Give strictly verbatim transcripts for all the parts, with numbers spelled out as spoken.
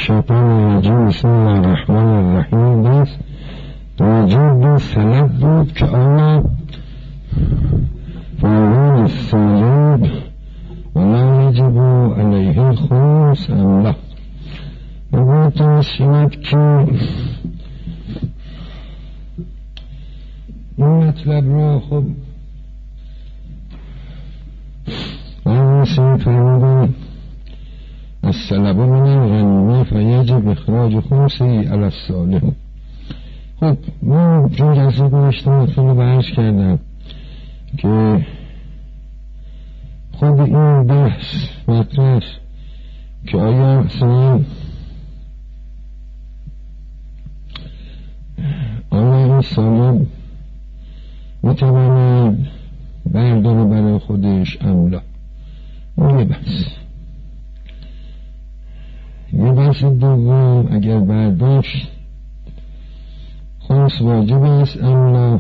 الشیطان الرجیم. بسم الله الرحمن الرحیم. بس راجع به سلب بود که آیا فاعل السالب ولا یجب علیه الخمس ام لا. بگویتون شنید که این مطلب را خب آنسی فرمودن السلب من الغنیمه فیجب اخراج خمسی علی الصالح. خب من چون جلسه گذشته خیلی بحث کردم که خود این بحث مطرح که آیا اصلا آیا این سالب میتواند برداره برای خودش ام لا. این یه بحث. یه بحث دوم اگر برداشت خمس واجب است ام لا.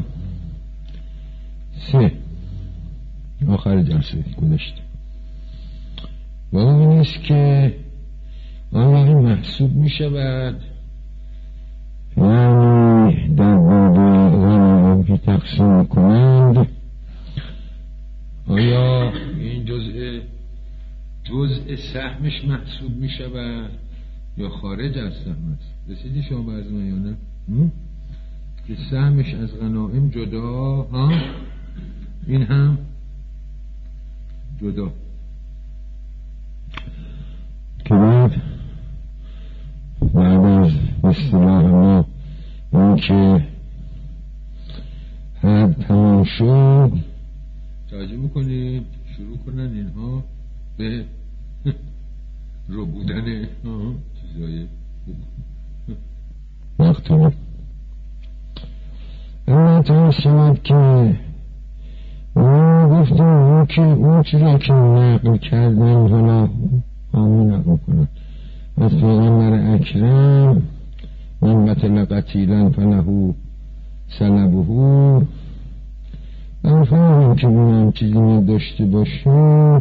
سه آخر جلسه گذشته و اون است که آیا این محسوب می شود یعنی در باب غنیمه که تقسیم کنند آیا این جزء جزء سهمش محسوب می شود یا خارج از سهم است؟ رسیدی شما به از من یا نه؟ که سهمش از غنائم جدا ها این هم جدا که بعد بعد از اصطلاح ما این که حد تمام شد توجه میکنید شروع کنن اینها به رو بودن چیزای وقتی اما تا شود که ما گفتیم اون که اون چیزا که نقل کردن حالا همون نقل کنن از پیغمبر اکرم من بطل قتیلا فلهو سلبهو من فهمم که بونم چیزی نداشته باشیم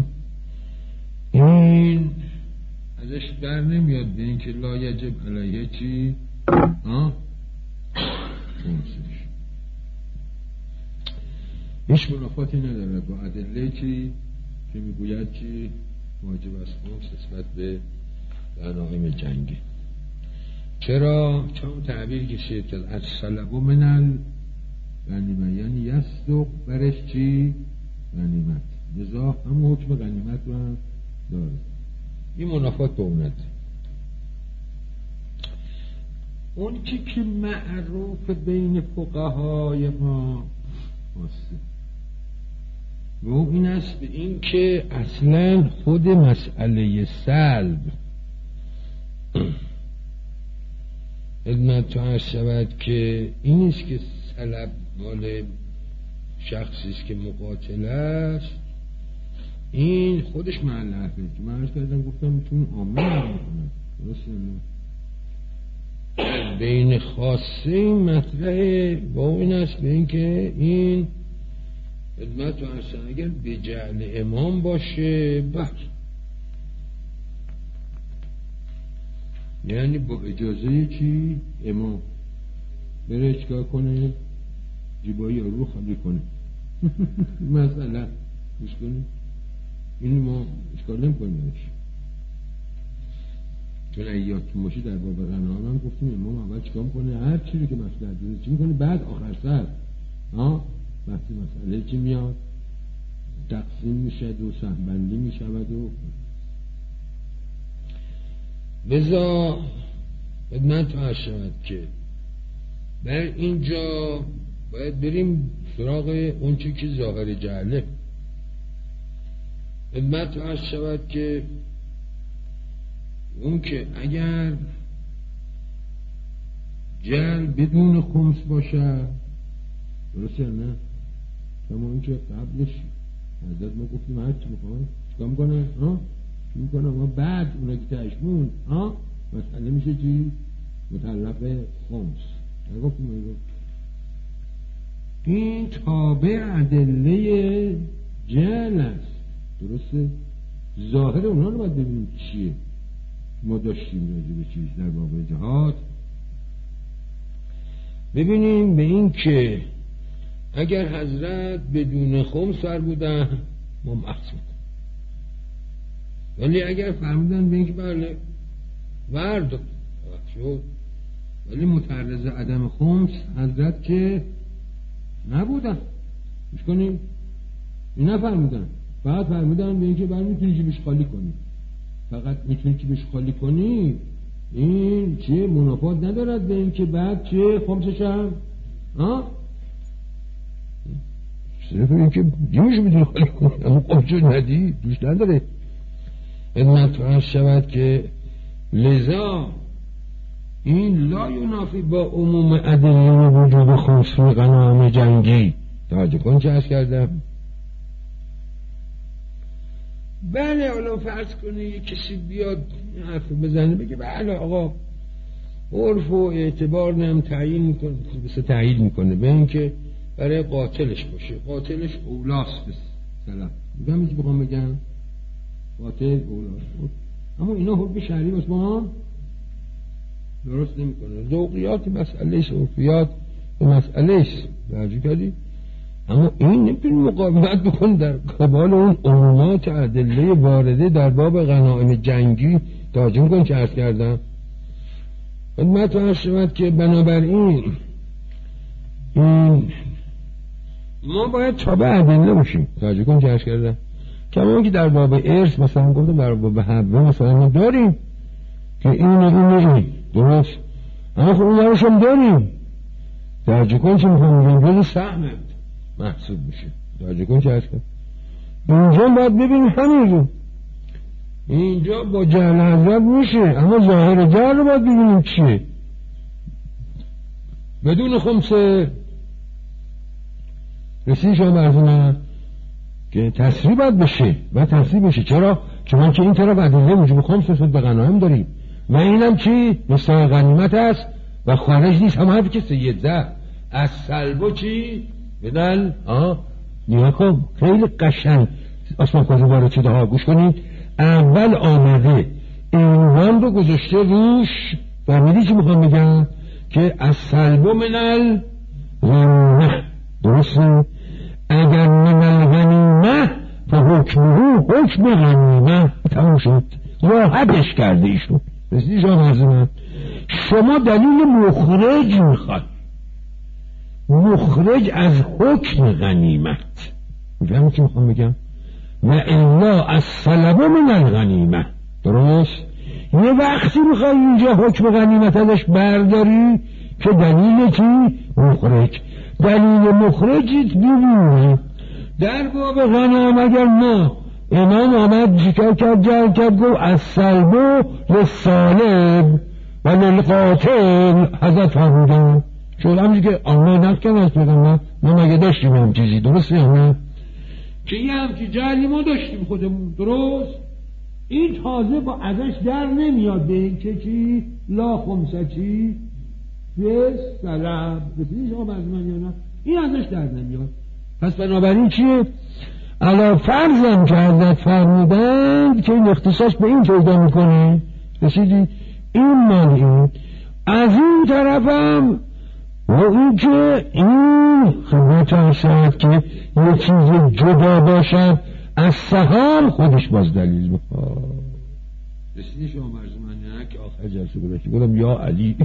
این ازش در نمیاد به این که لا یجب علیه چی ها خمسش هیچ منافاتی نداره با ادله چی که میگوید چی واجب از خمس نسبت به غنایم جنگی. چرا؟ چون تعبیر کشید که از سلب من الغنیمه یعنی یصدق برش چی غنیمت لذا هم حکم غنیمت رو هم داره. این منافات دوند اون چی که معروف بین فقهای ما واسه و این است به این که اصلا خود مسئله سلب خدمت تو عرض شود که این است که سلب مال شخصی است که مقاتل است این خودش محل حرفه که من عرض کردم گفتم میتونی عامه هم میکنم درسته نه بین خاصه این مطرحه با این است به این که این خدمت تو اصلا اگر به جعل امام باشه بس یعنی با اجازه چی امام بره چکار کنه جیبایی رو خالی کنه مثلا گوش کنیم این ما اشکال نمی کنیم چون ایاتون باشی در باب غنائم هم گفتیم امام اول چکار کنه هر چی رو که مصلحت داره چی میکنه بعد آخر سر ها وقتی مسئله چی میاد تقسیم میشه و سهم بندی میشود و بذار خدمت عرض شود که در اینجا باید بریم سراغ اون چی که ظاهر جعله. خدمت عرض شود که اون که اگر جعل بدون خمس باشه درسته نه شما این که قبلش حضرت ما گفتیم هر چی میخوان چکا میکنه ها چی میکنه ما بعد اونا که تشمون ها مسئله میشه چی مطلق خمس نگفتیم این این تابع ادله جعل است درسته ظاهر اونا رو باید ببینیم چیه ما داشتیم راجع به چیز در باب جهاد. ببینیم به این که اگر حضرت بدون خمس سر بودن ما محض بودن، ولی اگر فرمودن به این که بله ورد شد، ولی متعرض عدم خمس حضرت که نبودن. گوش کنیم، این نفرمودن، فقط فرمودن به این که بله میتونی جیبش خالی کنی، فقط میتونی جیبش خالی کنی. این چه منافات ندارد به این که بعد چه خمسش هم ها صرف این که جیبش میتونی خالی کنی، اما خمسش ندی دوست نداره. خدمت فرض شود که لذا این لا ینافی با عموم ادله وجود خمس فی غنایم جنگی. توجه کن چه عرض کردم. بله حالا فرض کنه یک کسی بیاد حرف بزنه بگه بله آقا عرف و اعتبار نم تعیین میکنه، بسه تعیین میکنه به این که برای قاتلش باشه، قاتلش اولاست بس سلام میگم میگه بخوام بگم قاتل اولاست، اما اینا حکم شرعی باشه ما درست نمیکنه. ذوقیات مسئله است، عرفیات مسئله است، راجع کردی. اما این نمیتونی مقاومت بکن در قبال اون عمومات ادله وارده در باب غنایم جنگی. توجه کن چه عرض کردم. خدمت عرض شود که بنابراین این ما باید تابع ادله باشیم. توجه کن چه عرض کردم. کما که در باب ارث مثلا گفتم در باب حبه مثلا ما داریم که این این این درست، اما خب اون روش هم داریم. توجه کن چه میخوام بگم جز سهمت محسوب میشه. توجه کن چه هست کن اینجا باید ببینیم همین رو اینجا با جهل حضرت میشه، اما ظاهر جهل رو باید ببینیم چیه. بدون خمسه رسیدی شما برزونه که تصریح باید بشه باید تصریح بشه. چرا؟ چون که این طرف ادله وجوب خمس رسید به غنایم داریم و اینم چی؟ مستحق غنیمت است و خارج نیست. هم حرفی که سید زد از سلب چی؟ بدل آه نیمه کن خیلی قشنگ اسمان کازی وارد شده ها. گوش کنید، اول آمده عنوان رو گذاشته روش و میدی چی میخوام بگم که از سلب منل غنیمه. درسته؟ اگر منل غنیمه فحکمه حکم غنیمه. تمام شد، راحتش کرده ایشون. رسیدی شما مرزمه شما دلیل مخرج میخواد، مخرج از حکم غنیمت. میفهمی چی میخوام بگم؟ و الا از سلب من الغنیمه. درست؟ یه وقتی میخوای اینجا حکم غنیمت ازش برداری که دلیل چی؟ مخرج. دلیل مخرجت ببینی در باب غنایم اگر ما امام آمد ذکر کرد جل کرد گو از سلب للسالب و للقاتل حضرت فرمودن شد همونی که آنها نقل کنه از پیغمبر. ما مگه داشتیم هم چیزی درسته همه که یه همچی جلی ما داشتیم خودمون درست. این تازه با ازش در نمیاد به این که چی لا خمسه چی بس سلب بسیدی شما بعض من یا نه این ازش در نمیاد. پس بنابراین چیه علا فرضم که حضرت فرمودند که این اختصاص به این پیدا میکنه. رسیدی این مانعی از این طرفم و این که این خدمت ارشد که یه چیز جدا باشد از سهام خودش باز دلیل میخواد. رسیدی شما مرز من نه که آخر جلسه گذاشتی گفتم یا علی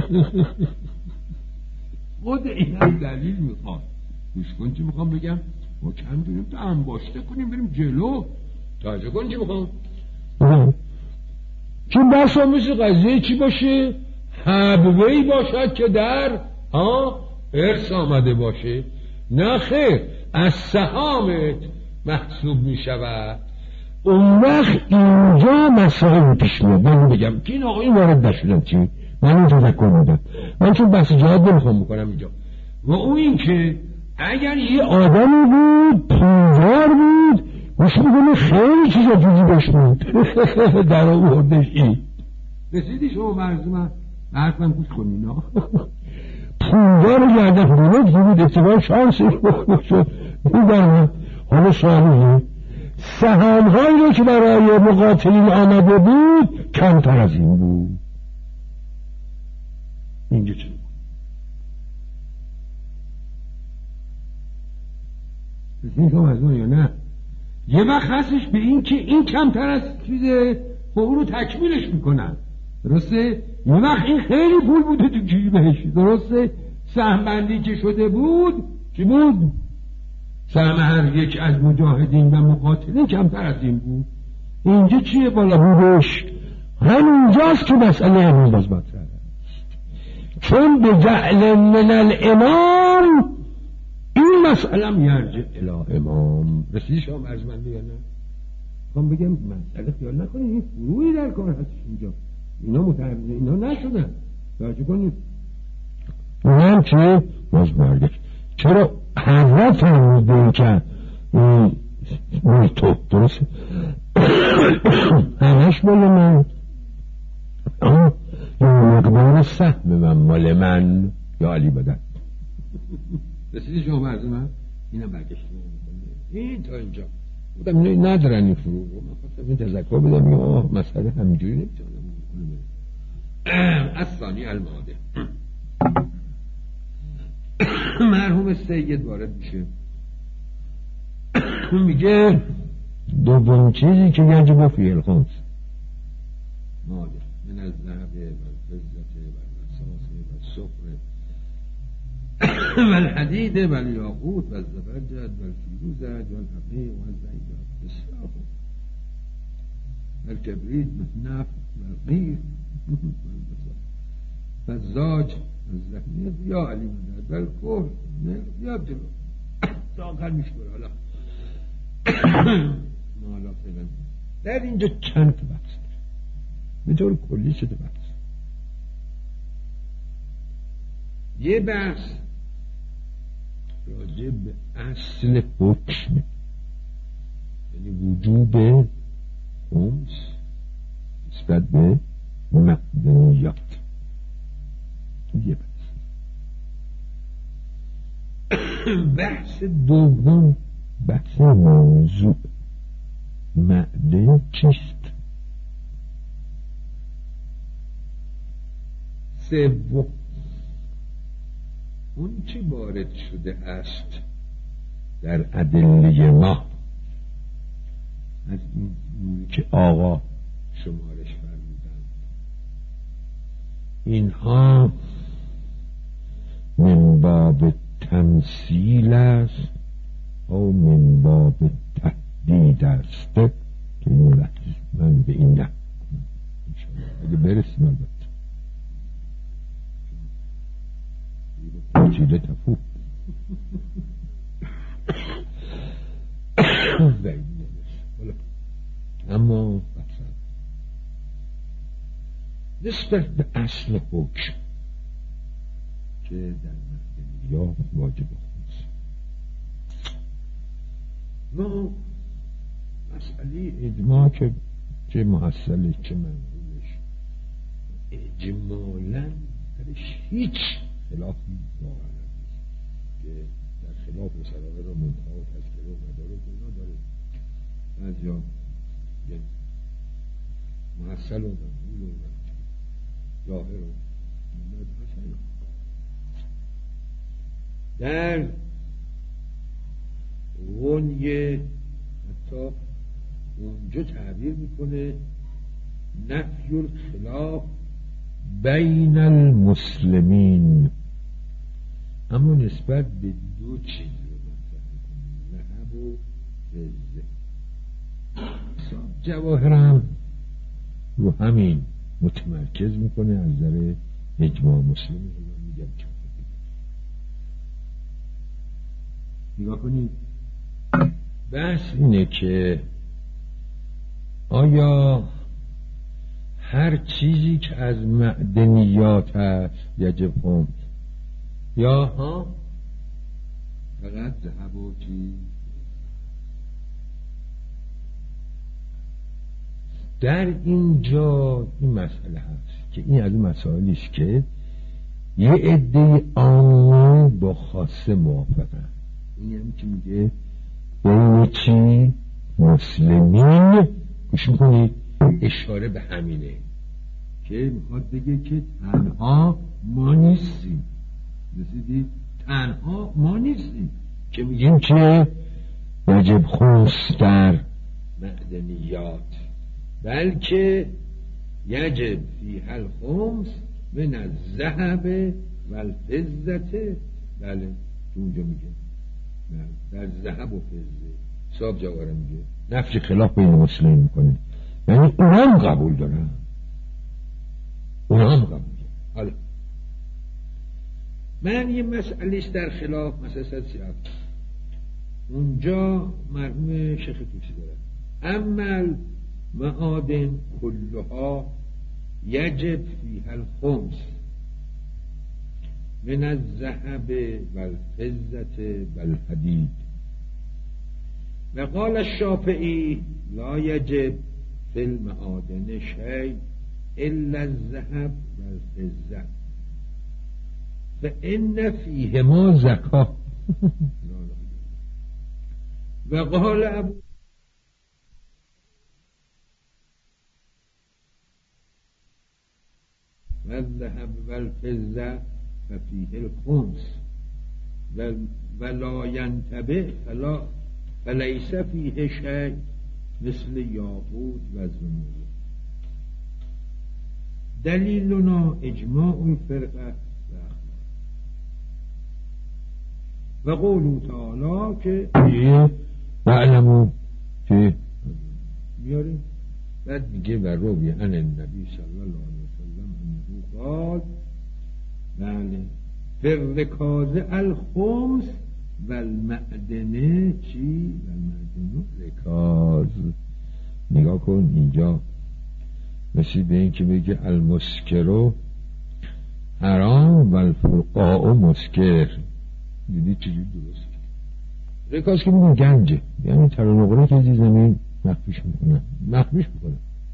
خود این هم دلیل میخواد. گوش کن چی میخوام بگم. ما کم دونیم تا انباشته کنیم بریم جلو. توجه کن چی میخوام که بس هم مثل قضیه چی باشه حبوهی باشد که در ها ارث آمده باشه. نه خیر از سهامت محسوب می شود. اون وقت اینجا مسائل پیش میاد. من بگم که این آقایی وارد نشدم چی من این تذکر بودم من چون بحث جهاد نمیخوام بکنم اینجا. و اون این که اگر یه آدمی بود پولدار بود گوش میکنه خیلی چیزا جوزی بهش بود در آوردش این. رسیدی شما مرز من حرف من گوش کنی نه پولدار گردن بولد بود اتفاق شانسی شد بودن. حالا سوالیه سهام‌هایی رو که برای مقاتلین آمده بود کمتر از این بود. اینجا چه این کام از اون یا نه؟ یه وقت هستش به این که این کمتر از چیزه خب اون رو تکمیلش میکنن، درسته؟ یه وقت این خیلی پول بوده تو جیبش، درسته؟ سهم بندی که شده بود چی بود؟ سهم هر یک از مجاهدین و مقاتلین کمتر از این بود. اینجا چیه بالا بودش؟ همینجاست که مسئله امروز باز مطرحه، چون به جعل من الامام این مسئله میرجع الی امام. رسیدی شما ارجمنده یا نه؟ کام بگم مسئله خیال نکنید این فروعی در کار هست اینجا، اینا متعرض اینا نشدن، توجه کنید. اونم که باز برگشت چرا حضرت فرموده که مال تو، درسته؟ همش مال من، اما یا مقدار سهم من مال من یا علی بدن. رسیدی شما برزه من؟ اینم برگشت این تا اینجا بودم اینو ندارن این فروع رو، من خواستم این تذکر بدم یا مسئله همینجوری نمیتونم از ثانی الماده. مرحوم سید وارد میشه میگه دوم چیزی که یجب فی الخمس ماده من از ذهب و الفضة و الرصاص و الصفر و الحدید و الیاقوت و الزبرجد و الفیروزج و الحقیق و الزیبر بسیار و الکبریت و النفط و القیر و الزاج و الزهنیت یا علی مدد و الکور یا جلو تا آخر میشه حالا مالا فیلن. در اینجا چند بحث به طور کلی شده بحث. یه بحث راجع به اصل حکم، یعنی وجوب خمس نسبت به معدنیات. یه بحث. بحث دوم بحث موضوع معدن چیست. سوم اون چی وارد شده است در ادله ما از این که آقا شمارش فرمودند، اینها من باب تمثیل است او من باب تهدید است که این لحظه من به این نه اگه برسیم البته چیده تفو اما بحثم نسبت به اصل حکم که در مدنیات واجب خمس ما مسئله اجماع که چه محصلش چه منظورش اجمالا درش هیچ خلافی واقعا نیست که در خلاف مسائل را منتها و تذکره و مدارک اینا داره بعضی ها محصل و منقول و ظاهر و مدرسه در غنیه حتی اونجا تعبیر میکنه نفی الخلاف بین المسلمین، اما نسبت به دو چیز رو مطرح میکنه، ذهب و فضه. جواهرم رو همین متمرکز میکنه از نظر اجماع مسلمی. میگم نگاه کنید، بحث اینه که آیا هر چیزی که از معدنیات هست یجب خمس یا ها فقط ذهب و چیز. در اینجا این مسئله هست که این از اون مسائلی است که یه عده عامه با خاصه موافقن. این هم که میگه بین چی المسلمین، گوش میکنید، اشاره به همینه که میخواد بگه که تنها ما نیستیم. رسیدید؟ تنها ما نیستیم که میگیم که یجب خمس در معدنیات، بلکه یجب فیها الخمس من الذهب و الفضة. بله تو اونجا میگه در ذهب و فضه. صاحب جواره میگه نفس خلاف بین مسلمین میکنه، یعنی اونا هم قبول دارن، اونا هم قبول دارن. حالا من یه مسئله در خلاف مسئله سیاق اونجا مرحوم شیخ توسی دارن، اما معادن کلها یجب فیها الخمس من الذهب والفضة والحدید. و قال الشافعی لا یجب فی المعادن شیء الا الذهب والفضة فإن فیهما زکاة. و قال ابو والذهب والفضة ففيه الخمس ولا ينتبه فلا فليس فيه شيء مثل یاقوت و زمرد. دلیلنا اجماع الفرقه و قوله تعالی که معلمو که میاریم بعد میگه و روی عن النبی صلی الله علیه وسلم انه قال بله فرکاز الخمس و المعدنه چی؟ و المعدنه رکاز. نگاه کن اینجا مثل به این که بگه المسکرو حرام و الفرقاء مسکر. دیدی چجور درست رکاز که میگن گنجه، یعنی تر و نقره که زی زمین مخفیش میکنن مخفیش میکنن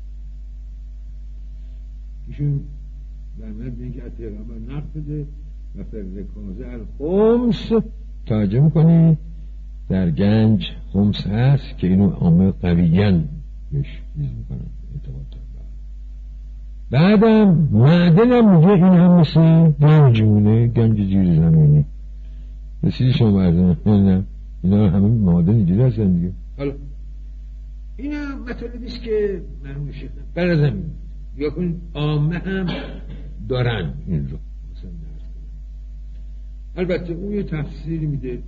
ایشون برمید به این که اتقابر نقف بده و فرکازه الخمس توجه میکنی در گنج خمس هست که اینو عامه قویین بهش چیز میکنن اعتقاد دارن. بعدم معدنم میگه این هم مثل گنج مونه، گنج زیر زمینی. رسیدی شما بردن نه اینا همه معادن اینجوری هستن دیگه. حالا اینا مطالبیست که مرحوم شیخ برازم یا کن عامه هم دارن این رو مثلا درست کنن. البته اون یه تفسیری میده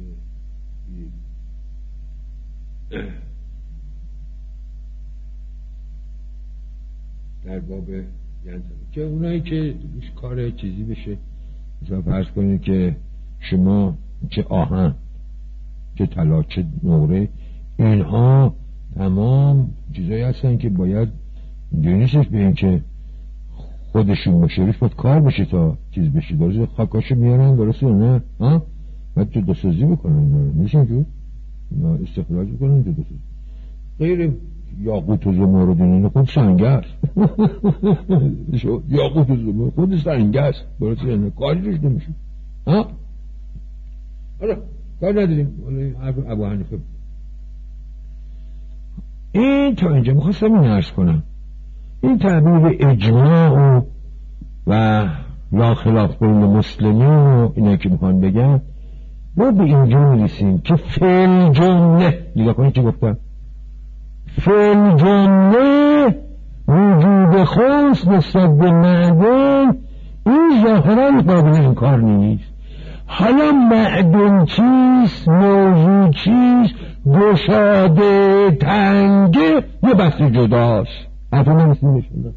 در باب یعنی که اونایی که روش کار چیزی بشه مثلا فرض کنید که شما چه آهن چه طلا چه نقره اینها تمام چیزایی هستن که باید اینجوری نیستش به این که خودشون باشه روش باید کار بشه تا چیز بشه. درسته خاکاشو میارن درسته نه ها باید تو دستازی بکنن اینا رو نیست اینجور اینا استخراج بکنن تو دستازی غیر یاقوت و زمرد اینا خود سنگه است یاقوت و زمرد خود سنگه است درسته نه کاری روش نمیشه ها. حالا کار نداریم ابو حنیفه. این تا اینجا میخواستم این عرض کنم این تعبیر اجماع و لا خلاف بین مسلمین و اینا که میخوان بگن ما به اینجا میرسیم که فعل جمله نگاه کنید چی گفتم فعل جمله وجود خمس نسبت به معدن این ظاهرا قابل انکار نیست. حالا معدن چیست موضوع چیست گشاده تنگه یه بحث جداست. حتی نمیستیم بشنده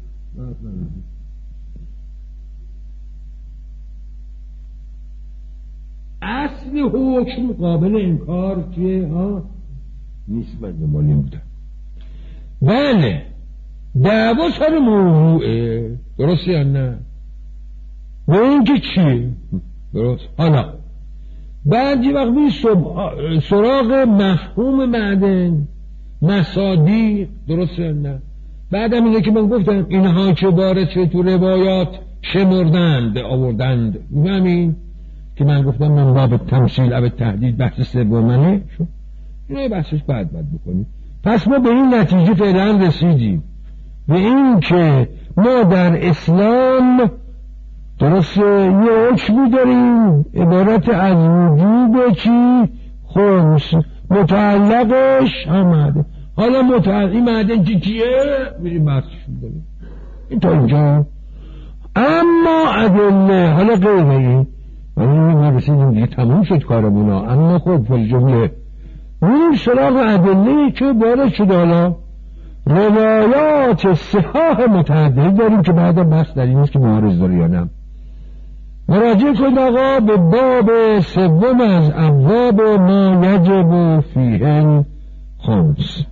اصل حکم قابل انکار که ها نیست. من دنبالیم بودم بله دعوا سر موضوعه درست یا نه و این که چیه درست. حالا بعدی وقت بی سراغ مفهوم معدن مصادیق درست یا نه. بعدم اینه که من گفتم اینها که وارد شده تو روایات شمردند آوردند همین که من گفتم من باب تمثیل و تهدید بحث سومنه شو اینه بحثش بعد بعد بکنیم پس ما به این نتیجه فعلا رسیدیم، به این که ما در اسلام درست یه حکمی داریم عبارت از وجوب چی؟ خمس، متعلقش آمده. حالا متعلق این معدن چی چیه؟ میریم بحثش میکنیم این تا اینجا. اما ادله حالا غیر این حالا ما رسیدیم دیگه تموم شد کارمونا. اما خب فل جمله میریم سراغ ادله که وارد شده. حالا روایات صحاح متعدد داریم که بعد بحث در این است که معارض داره یا نه. مراجعه کنید آقا به باب سوم از ابواب ما یجب فیه خمس.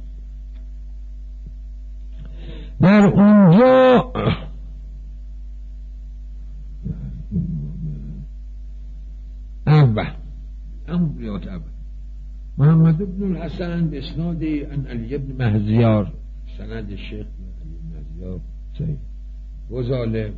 در اونجا اول امریات اول محمد بن الحسن باسناد عن علی بن مهزیار، سند شیخ علی بن مهزیار صحیح. فضاله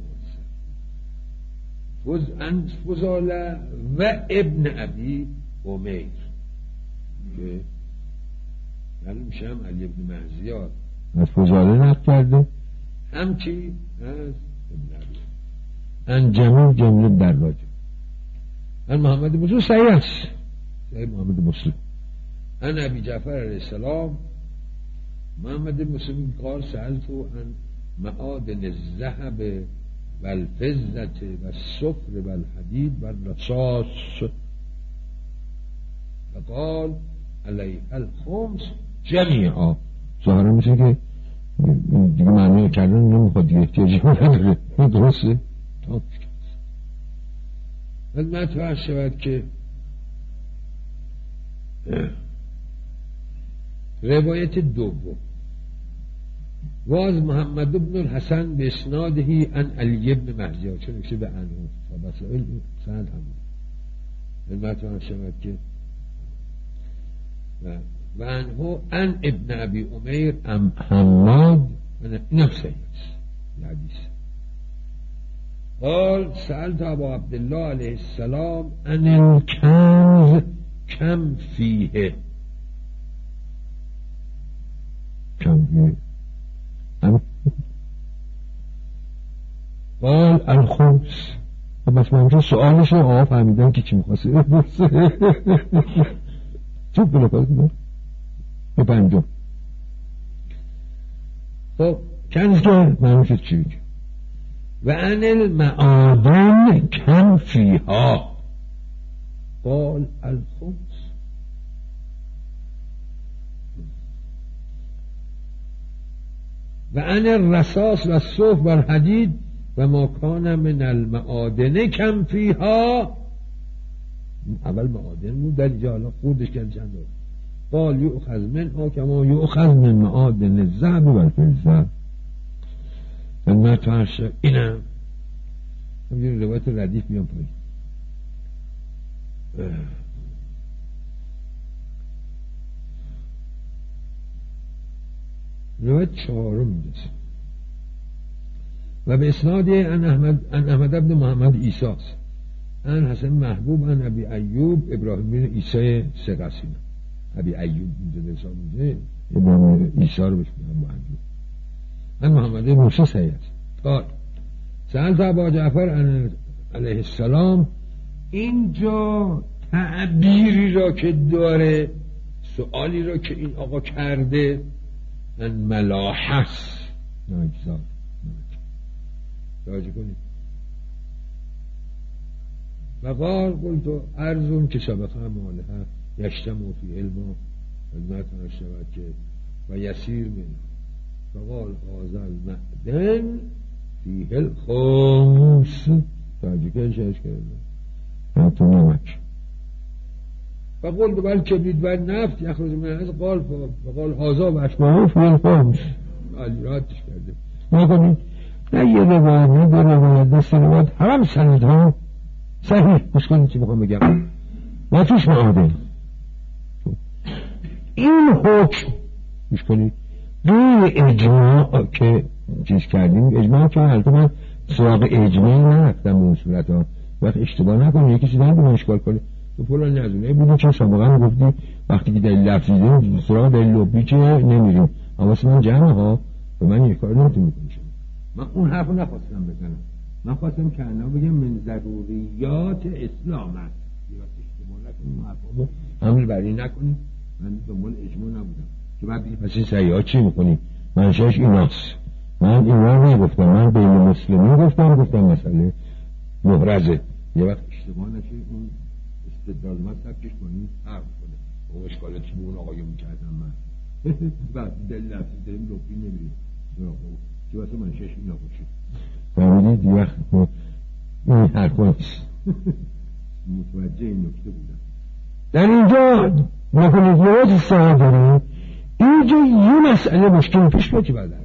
فز ان فضاله و ابن ابی امیر که معلوم میشه هم علی بن مهزیار از فضاله نقل کرده، هم چی از ابن ابی ان جمع جمله دراجه. ان محمد مسلم صحیح است، صحیح محمد مسلم. ان ابی جعفر علیه السلام محمد مسلم قال سألت عن معادن الذهب والفضة والصفر والحديد والرصاص فقال علیه الخمس جمیعا. ظاهرا میشه که دیگه معنی کردن نمیخواد دیگه احتیاجی نداره. این درسته تاپ خدمت فرض شود که روایت دوم واز محمد بن الحسن به اسنادهی ان علی بن مهزیار، چون اکسی به انو و بسائل سند همون. خدمت فرض شود که و و انهو ان ابن ابی امیر ام حماد این هم صحیح است حدیث. قال سألت ابا عبدالله علیه السلام ان الکنز کم فیه کم فیه قال الخمس. خب بس من سؤالش رو آقا فهمیدن که چی میخواسته چوب بلا کنم به پنجم. خب کنز که معلوم شد چی بگه و ان المعادن کم فیها قال الخمس. و ان الرصاص و الصف و الحدید و ما کان من المعادن کم فیها. اول معادن بود در اینجا حالا خوردش کرد چند دار. قال یؤخذ منها کما یؤخذ من معادن الذهب و الفضة. من ترش اینم همین روایت ردیف میام پایین. روایت چهارم میرسه و به اسناد ان احمد ان احمد بن محمد عیسی است ان حسن محبوب ان ابی ایوب ابراهیم بن عیسی سقسینا. ابی ایوب اینجا حساب میشه ابراهیم عیسی رو بهش میگن محبوب. ان محمد موسی صحیح است. قال سألت ابا جعفر علیه السلام. اینجا تعبیری را که داره، سؤالی را که این آقا کرده، ان ملاحس ناجزار راجع کنید. و قال قلت ارزون که سبقه مالها یشتم فی علم خدمت شود که و یسیر من فقال هذا المعدن فیه الخمس. راجع کنید شهش کرده تو نمک. و قلت بل کبید و نفت یخرج من از قال فقال هذا و اشباهه فیه الخمس. علی راتش کرده. نکنید نه یه روایت نه دو روایت نه سه روایت هم سند ها صحیح. گوش کنید چی میخوام بگم. و توش معادن این حکم گوش کنید روی اجماع که چیز کردیم. اجماع که حالت من سراغ اجماع نرفتم به اون صورت ها. وقت اشتباه نکنید یکی چیزن به من اشکال کنید. تو فلان از اونایی بودی که سابقا گفتی وقتی که دلیل لفظیدیم سراغ دلیل لبی که نمیریم. حواس من جمعه ها به من یک کار نمیتون میکنی شما. من اون حرف رو نخواستم بزنم. من خواستم که انا بگم من ضروریات اسلام است. یا اشتباه نکنیم حرفامو عمل بری نکنیم. من دنبال اجماع نبودم که بعد بگی پس این سیاحت چی میکنی؟ منشأش ایناست. من اینا نگفتم، من بین مسلمین گفتم گفتم مسئله محرزه. یه وقت اشتباه نشه اون استدلال من تبکش کنیم حرف کنه با اشکالتی به اون آقای میکردم من بعد دلیل لفظی داریم لبی نمیریم که واسه منشأش اینا باشه. فهمیدید؟ یه وقت این حرفا نیست. متوجه این نکته بودم. در اینجا نکنید یه وقت ساعت داریم اینجا یه مسئله مشکل پیش بیاد که بعد